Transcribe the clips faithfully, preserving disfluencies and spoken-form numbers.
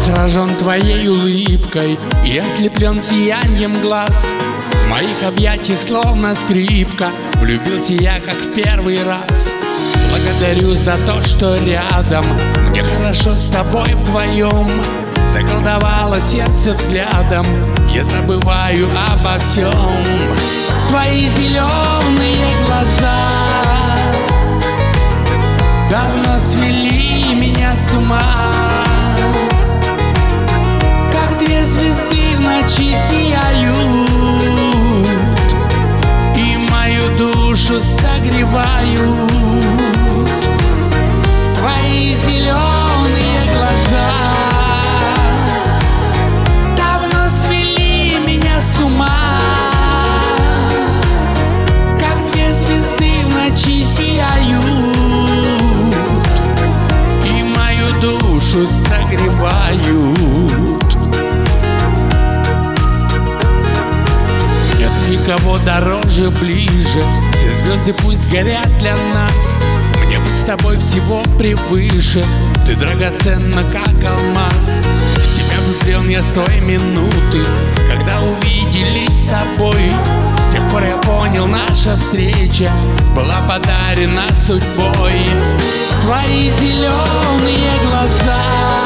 сражен твоей улыбкой и ослеплен сиянием глаз. В моих объятиях словно скрипка, влюбился я как в первый раз. Благодарю за то, что рядом, мне хорошо с тобой вдвоем. Заколдовало сердце взглядом, я забываю обо всем. Твои зеленые глаза давно свели меня с ума, как две звезды в ночи сияют и мою душу согревают. Твои зеленые глаза давно свели меня с ума, как две звезды в ночи сияют и мою душу согревают. Нет никого дороже, ближе, все звезды пусть горят для нас. Мне быть с тобой всего превыше, ты драгоценна, как алмаз. В тебя влюблен я с той минуты, когда увиделись с тобой. С тех пор я понял, наша встреча была подарена судьбой. Твои зеленые глаза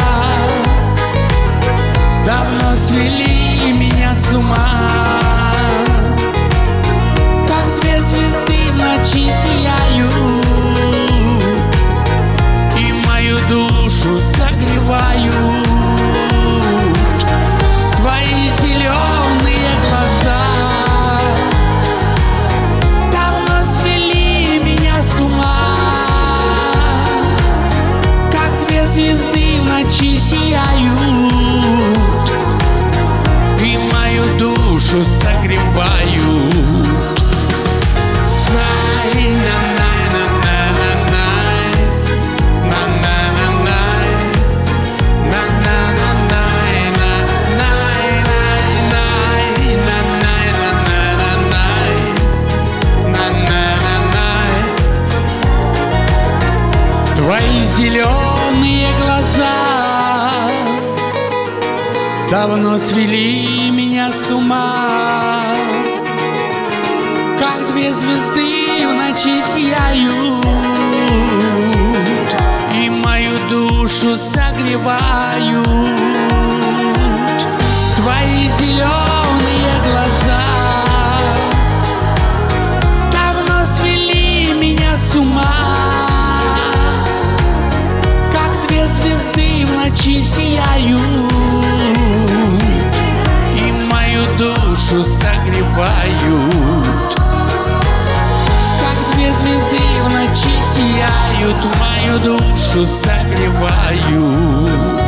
давно свели меня с ума, как две звезды в ночи сияют и мою душу согревают. Твои зеленые глаза давно свели меня с ума, как две звезды в ночи сияют и мою душу согревают. Твои зеленые глаза давно свели меня с ума, как две звезды в ночи сияют и мою душу согревают. Твои зеленые глаза давно свели меня с ума, звезды в ночи сияют и мою душу согревают. Как две звезды в ночи сияют, мою душу согревают.